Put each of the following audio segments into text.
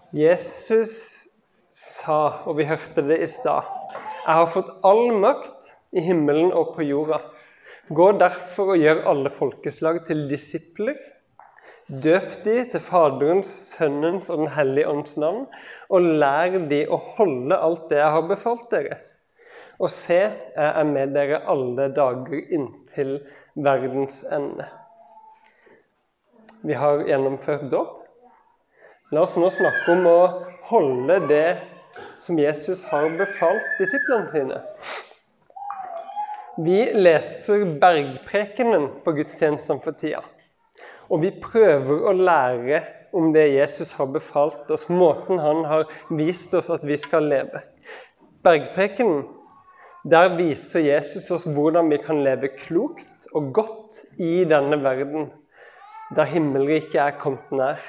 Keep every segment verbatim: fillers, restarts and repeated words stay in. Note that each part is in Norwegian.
Jesus sa, og vi hørte det i stad, «Jeg har fått all makt i himmelen og på jorda. Gå derfor og gjør alle folkeslag til disipler. Døp de til Faderens, Sønnens og den hellige ånds navn, og lær de å holde alt det jeg har befalt dere. Og se, jeg er med dere alle dager inntil verdens ende.» Vi har gjennomført dåp. La oss nå snakke om å holde det som Jesus har befalt disiplene sine. Vi leser bergprekenen på gudstjenesten for tida, og vi prøver å lære om det Jesus har befalt oss, måten han har vist oss at vi skal leve. Bergprekenen, der viser Jesus oss hvordan vi kan leve klokt og godt i denne verden, der himmelriket er kommet nær.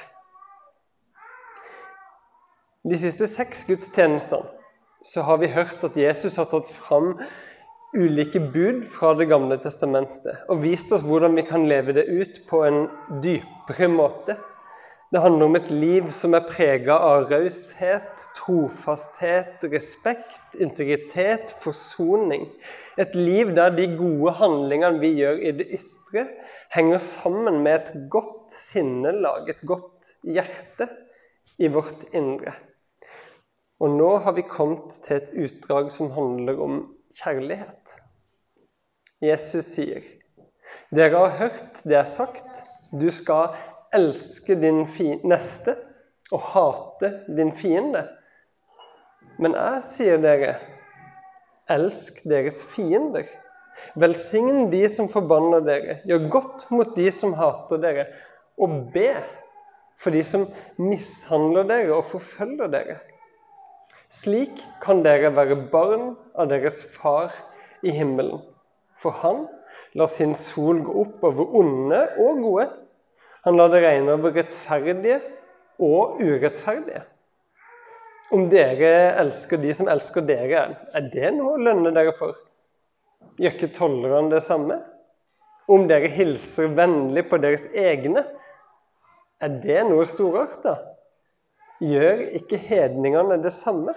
De siste seks gudstjenestene så har vi hørt at Jesus har tatt fram ulike bud fra det gamle testamentet og vist oss hvordan vi kan leve det ut på en dypere måte. Det handler om et liv som er preget av raushet, trofasthet, respekt, integritet, forsoning. Et liv der de gode handlingene vi gjør i det ytre henger sammen med et godt sinnelag, et godt hjerte i vårt indre. Og nå har vi kommet til et utdrag som handler om kjærlighet. Jesus sier, «Dere har hørt det er sagt, du skal elske din neste og hate din fiende. Men jeg sier dere, elsk deres fiender. Velsign de som forbanner dere, gjør godt mot de som hater dere, og be for de som mishandler dere og forfølger dere. Slik kan dere være barn av deres far i himmelen. For han lar sin sol gå opp over onde og gode. Han lar det regne over rettferdige og urettferdige. Om dere elsker de som elsker dere, er det noe å lønne dere for? Gjør ikke tollerne det samme? Om dere hilser vennlig på deres egne, er det noe storart da? Gjør ikke hedningene det samme?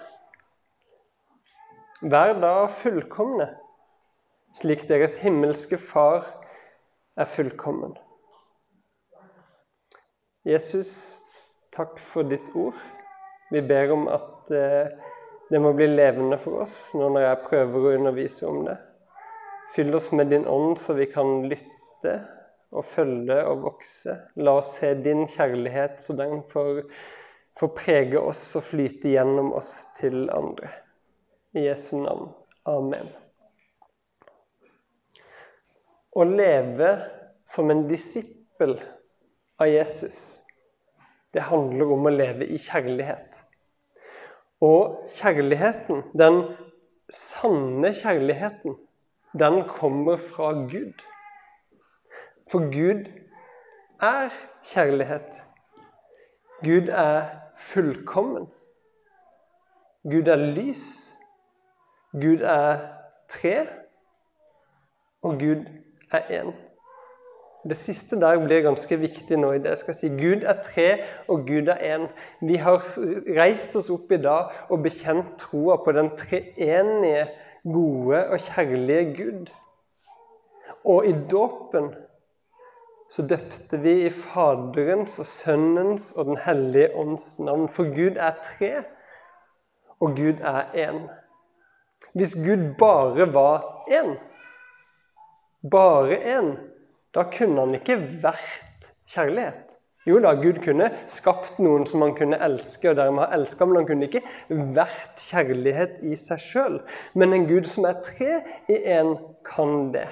Vær da fullkomne, slik deres himmelske far er fullkommen. Jesus, takk for ditt ord. Vi ber om at eh, det må bli levende for oss nå når jeg prøver å undervise om det. Fyll oss med din ånd så vi kan lytte og følge og vokse. La oss se din kjærlighet så den får får prege oss og flyte gjennom oss til andre. I Jesu navn. Amen. Å leve som en disippel av Jesus, det handler om å leve i kjærlighet. Og kjærligheten, den sanne kjærligheten, den kommer fra Gud. For Gud er kjærlighet. Gud er fullkommen. Gud er lys. Gud er tre. Og Gud er en. Det siste der blir ganske viktig nå i det jeg skal si. Gud er tre, og Gud er en. Vi har reist oss opp i dag og bekjent troa på den treenige, gode og kjærlige Gud. Og i dåpen så døpte vi i Faderens og Sønnens og den hellige ånds navn. For Gud er tre, og Gud er en. Hvis Gud bare var en, bare en, da kunne han ikke vært kjærlighet. Jo da, Gud kunne skapt noen som han kunne elske, og dermed ha elsket, men han kunne ikke vært kjærlighet i seg selv. Men en Gud som er tre i en, kan det.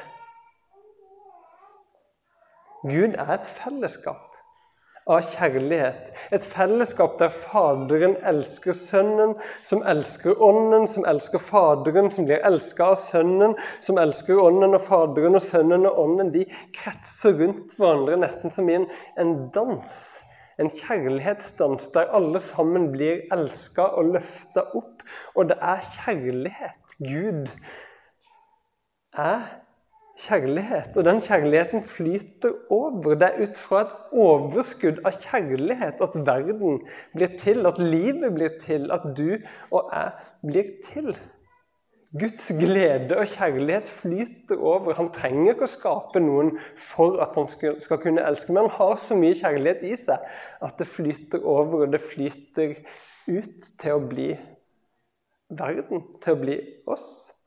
Gud er et fellesskap av kjærlighet. Et fellesskap der Faderen elsker Sønnen, som elsker Ånden, som elsker Faderen, som blir elsket av Sønnen, som elsker Ånden og Faderen og Sønnen og Ånden. De kretser rundt hverandre nesten som i en, en dans, en kjærlighetsdans, der alle sammen blir elsket og løftet opp. Og det er kjærlighet. Gud er kjærlighet, og den kjærligheten flyter over. Det er ut fra et overskudd av kjærlighet at verden blir til, at livet blir til, at du og jeg blir til. Guds glede og kjærlighet flyter over. Han trenger ikke å skape noen for at han skal kunne elske, men han har så mye kjærlighet i seg at det flyter over, og det flyter ut til å bli verden, til å bli oss.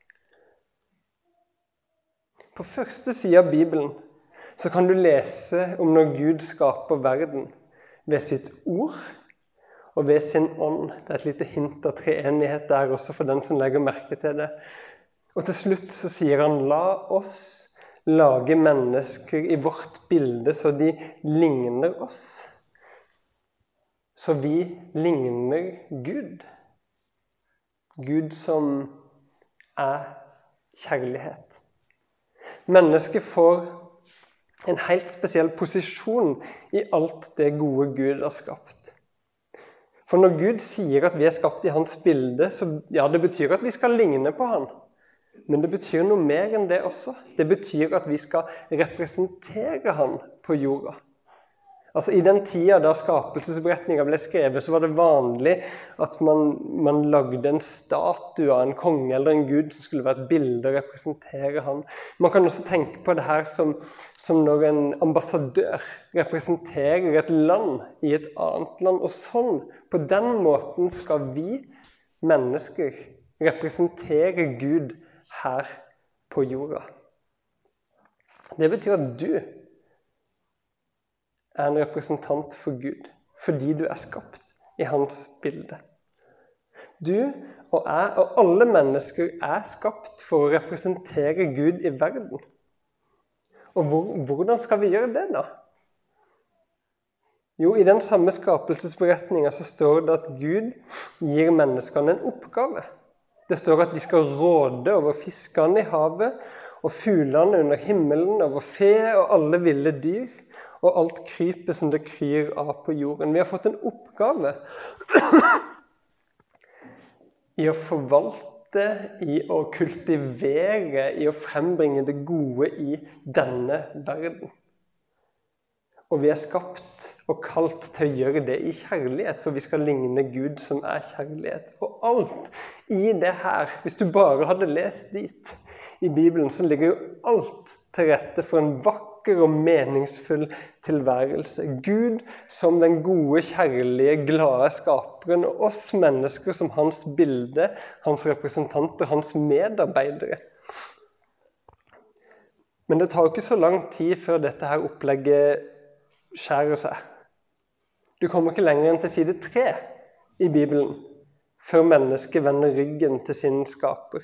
På første side av Bibelen så kan du lese om når Gud skaper verden ved sitt ord og ved sin ånd. Det er et lite hint av treenighet der også for den som legger merke til det. Og til slutt så sier han, la oss lage mennesker i vårt bilde så de ligner oss. Så vi ligner Gud. Gud som er kjærlighet. Mennesket får en helt spesiell posisjon i alt det gode Gud har skapt. For når Gud sier at vi er skapt i hans bilde, så ja, det betyr at vi skal ligne på han. Men det betyr noe mer enn det også. Det betyr at vi skal representere han på jorda. Altså I den tida da skapelsesberetningen ble skrevet, så var det vanlig at man, man lagde en statue av en konge eller en gud som skulle være et bilde og representere han. Man kan også tenke på det her som, som når en ambassadør representerer et land i et annet land. Og sånn, på den måten skal vi mennesker representere Gud her på jorda. Det betyr at du er en representant for Gud, fordi du er skapt i hans bilde. Du og jeg og alle mennesker er skapt for å representere Gud i verden. Og hvor, hvordan skal vi gjøre det da? Jo, i den samme skapelsesberetningen så står det at Gud gir menneskene en oppgave. Det står at de skal råde over fiskene i havet, og fuglene under himmelen, over fe og alle ville dyr, og alt krypet som det kryr av på jorden. Vi har fått en oppgave i å forvalte, i å kultivere, i å frembringe det gode i denne verden. Og vi er skapt og kalt til å gjøre det i kjærlighet, for vi skal ligne Gud som er kjærlighet. Og alt i det her, hvis du bare hadde lest dit i Bibelen, så ligger jo alt til rette for en vakker og meningsfull tilværelse. Gud som den gode, kjærlige, glade skaperen, og oss mennesker som hans bilde, hans representanter, hans medarbeidere. Men det tar ikke så lang tid før dette her opplegget skjærer seg. Du kommer ikke lenger enn til side tre i Bibelen, før mennesket vender ryggen til sin skaper.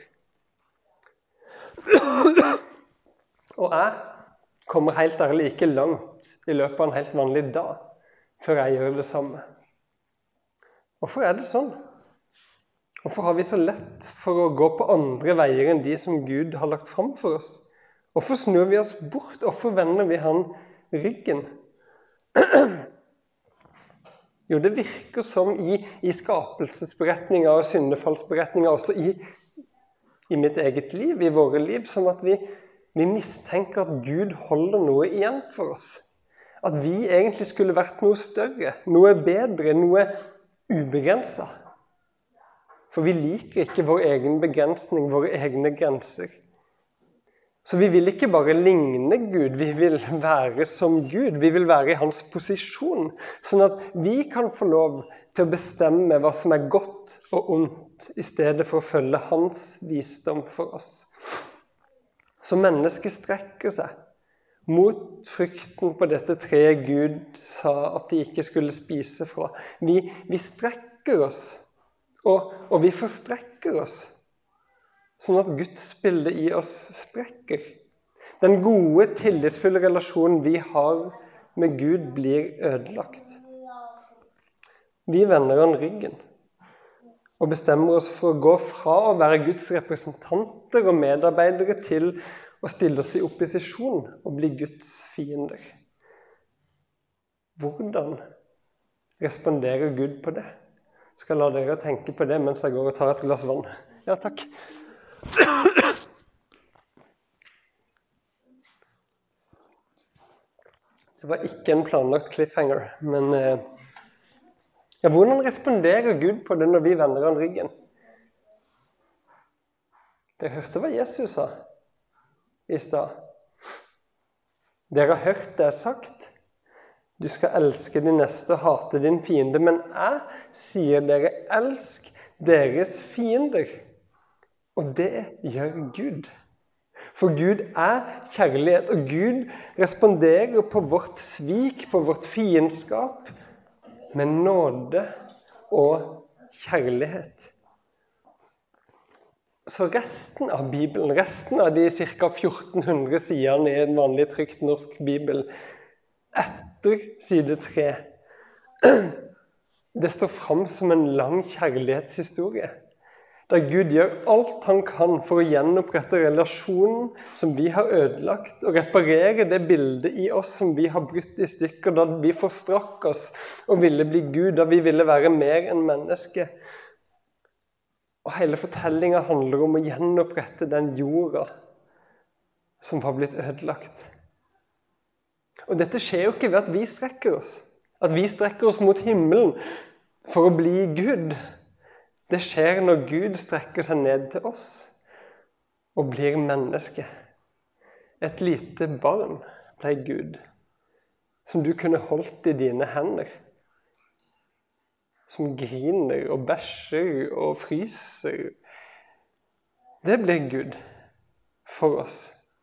Og jeg kommer helt ærlig ikke langt i løpet av en helt vanlig dag før jeg gjør det samme. Hvorfor er det sånn? Hvorfor har vi så lett for å gå på andre veier enn de som Gud har lagt fram for oss? Hvorfor snur vi oss bort? Hvorfor vender vi han ryggen? Jo, det virker som i, i skapelsesberetninger og syndefallsberetninger, også i, i mitt eget liv, i våre liv, som at vi Vi mistenker at Gud holder noe igjen for oss. At vi egentlig skulle vært noe større, noe bedre, noe ubegrenset. For vi liker ikke vår egen begrensning, våre egne grenser. Så vi vil ikke bare ligne Gud, vi vil være som Gud. Vi vil være i hans posisjon, sånn at vi kan få lov til å bestemme hva som er godt og ondt, i stedet for å følge hans visdom for oss. Så mennesket strekker seg mot frukten på dette treet Gud sa at de ikke skulle spise fra. Vi, vi strekker oss, og, og vi forstrekker oss, sånn at Guds bilde i oss sprekker. Den gode, tillitsfulle relasjonen vi har med Gud blir ødelagt. Vi vender han ryggen og bestemmer oss for å gå fra å være Guds representanter og medarbeidere til å stille oss i opposisjon og bli Guds fiender. Hvordan responderer Gud på det? Jeg skal la dere tenke på det mens jeg går og tar et glass vann. Ja, takk. Det var ikke en planlagt cliffhanger, men eh, ja, hvordan responderer Gud på det når vi vender han ryggen? Dere hørte hva Jesus sa i sted. Dere har hørt det sagt. Du skal elske din neste og hate din fiende, men jeg sier dere elsk deres fiender. Og det gjør Gud. For Gud er kjærlighet, og Gud responderer på vårt svik, på vårt fiendskap, med nåde og kjærlighet. Så resten av Bibelen, resten av de ca. fjorten hundre sidene i en vanlig trykt norsk Bibel, etter side tre, det står frem som en lang kjærlighetshistorie, der Gud gjør alt han kan for å gjenopprette relasjonen som vi har ødelagt, og reparere det bildet i oss som vi har brutt i stykker, da vi forstrakk oss og ville bli Gud, da vi ville være mer enn menneske. Og hele fortellingen handler om å gjenopprette den jorda som var blitt ødelagt. Og dette skjer jo ikke ved at vi strekker oss, at vi strekker oss mot himmelen for å bli Gud. Det skjer når Gud strekker seg ned til oss og blir menneske. Et lite barn ble Gud, som du kunne holdt i dine hender, som griner og bæsjer og fryser. Det blir Gud for oss.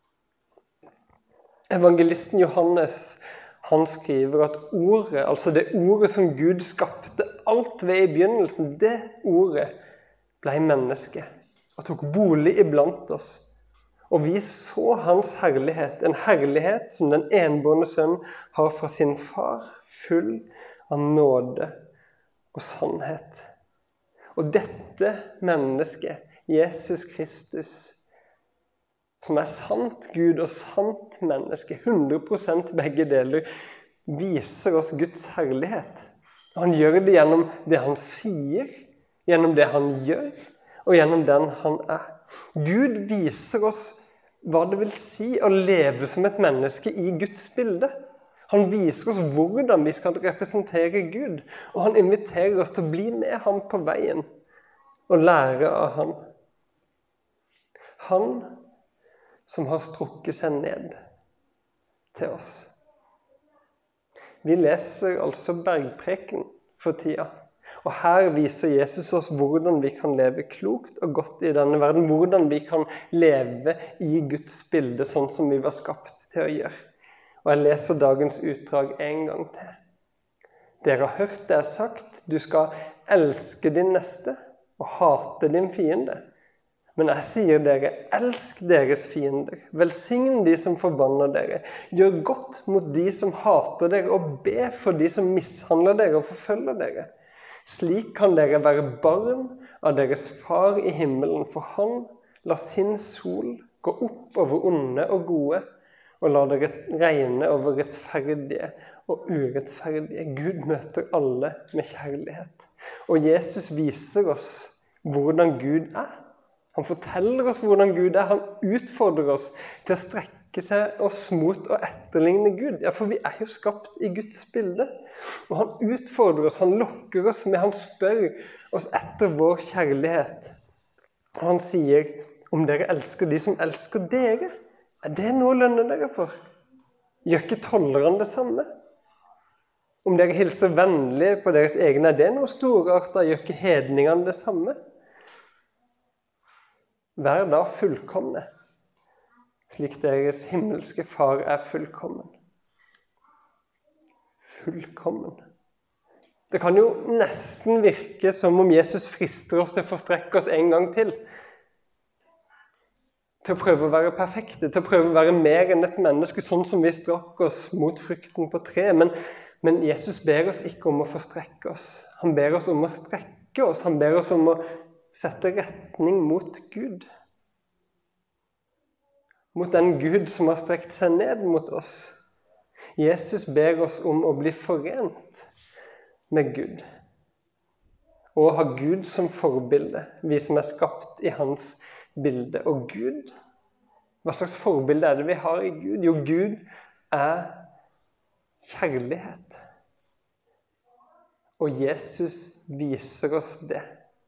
Evangelisten Johannes, han skriver at ordet, altså det ordet som Gud skapte alt ved i begynnelsen, det ordet ble menneske og tok bolig iblant oss. Og vi så hans herlighet, en herlighet som den enbårne sønn har fra sin far, full av nåde og sannhet. Og dette mennesket, Jesus Kristus, som er sant Gud og sant menneske, hundre prosent begge deler, viser oss Guds herlighet. Han gjør det gjennom det han sier, gjennom det han gjør, og gjennom den han er. Gud viser oss hva det vil si å leve som et menneske i Guds bilde. Han viser oss hvordan vi skal representere Gud, og han inviterer oss til å bli med ham på veien og lære av ham. Han som har strukket seg ned til oss. Vi leser altså Bergpreken for tida, og her viser Jesus oss hvordan vi kan leve klokt og godt i denne verden, hvordan vi kan leve i Guds bilde, sånn som vi var skapt til å gjøre. Og jeg leser dagens utdrag en gang til. Dere har hørt det er sagt, du skal elske din neste og hate din fiende. Men jeg sier dere, elsk deres fiender, velsign de som forbanner dere, gjør godt mot de som hater dere, og be for de som mishandler dere og forfølger dere. Slik kan dere være barn av deres far i himmelen, for han lar sin sol gå opp over onde og gode, og lar dere regne over rettferdige og urettferdige. Gud møter alle med kjærlighet. Og Jesus viser oss hvordan Gud er. Han forteller oss hvordan Gud er. Han utfordrer oss til å strekke seg oss mot å etterligne Gud. Ja, for vi er jo skapt i Guds bilde. Og han utfordrer oss, han lokker oss med, han spør oss etter vår kjærlighet. Og han sier, om dere elsker de som elsker dere, er det noe å lønne dere for? Gjør ikke tollerne det samme? Om dere hilser vennlig på deres egne, er det noe storartet? Gjør ikke hedningene det samme? Vær da fullkomne, slik deres himmelske far er fullkommen. Fullkommen. Det kan jo nesten virke som om Jesus frister oss til å forstrekke oss en gang til. Til å prøve å være perfekte, til å prøve å være mer enn et menneske, sånn som vi strakk oss mot frukten på tre. Men, men Jesus ber oss ikke om å forstrekke oss. Han ber oss om å strekke oss. Han ber oss om å sette retning mot Gud. Mot den Gud som har strekt seg ned mot oss. Jesus ber oss om å bli forent med Gud. Og ha Gud som forbilde, vi som er skapt i hans bilde. Og Gud, hva slags forbilde er det vi har i Gud? Jo, Gud er kjærlighet. Og Jesus viser oss det.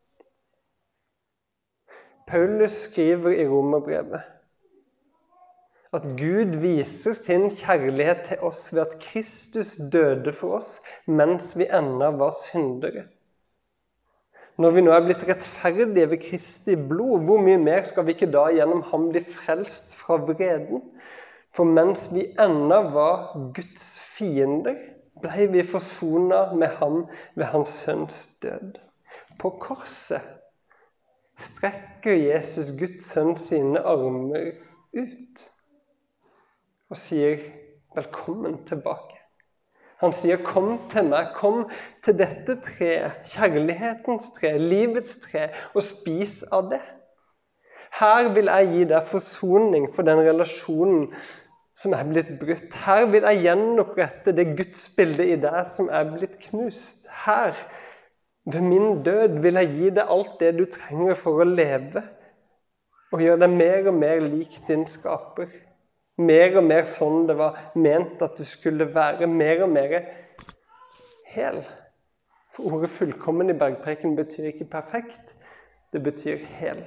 Paulus skriver i Romerbrevet at Gud viser sin kjærlighet til oss ved at Kristus døde for oss mens vi ennå var syndere. Når vi nå er blitt rettferdige ved Kristi blod, hvor mye mer skal vi ikke da gjennom ham bli frelst fra vreden? For mens vi ennå var Guds fiender, ble vi forsonet med ham ved hans sønns død. På korset strekker Jesus Guds sønn sine armer ut og sier velkommen tilbake. Han sier kom til meg, kom til dette treet, kjærlighetens tre, livets tre, og spis av det. Her vil jeg gi deg forsoning for den relasjonen som er blitt brutt. Her vil jeg gjenopprette det gudsbildet i deg som er blitt knust. Her, ved min død, vil jeg gi deg alt det du trenger for å leve, og gjøre deg mer og mer lik din skaper. Mer og mer sånn det var ment at du skulle være, mer og mer hel. For ordet fullkommen i bergpreken betyr ikke perfekt, det betyr hel.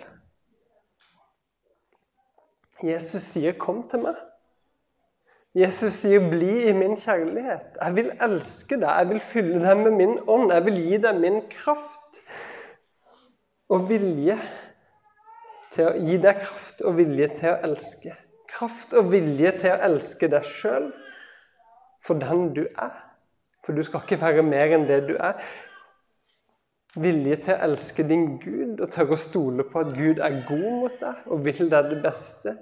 Jesus sier kom til meg. Jesus sier bli i min kjærlighet. Jeg vil elske deg, jeg vil fylle deg med min ånd, jeg vil gi deg min kraft og vilje til å gi deg kraft og vilje til å elske. Kraft og vilje til å elske deg selv for den du er. For du skal ikke være mer enn det du er. Vilje til å elske din Gud og tørre å stole på at Gud er god mot deg og vil deg det beste.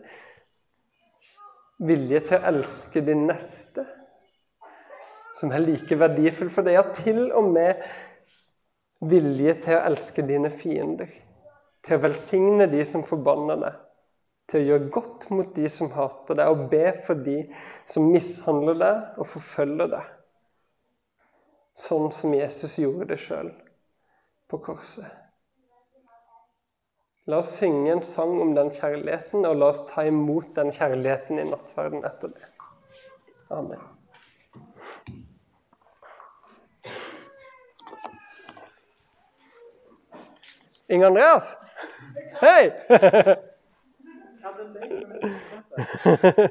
Vilje til å elske din neste, som er like verdifull for deg. Ja, til og med vilje til å elske dine fiender, til å velsigne de som forbanner deg, til å gjøre godt mot de som hater deg, og be for de som mishandler deg og forfølger deg. Sånn som Jesus gjorde det selv på korset. La oss synge en sang om den kjærligheten, og la oss ta imot den kjærligheten i nattverden etter det. Amen. Inge Andreas? Hei!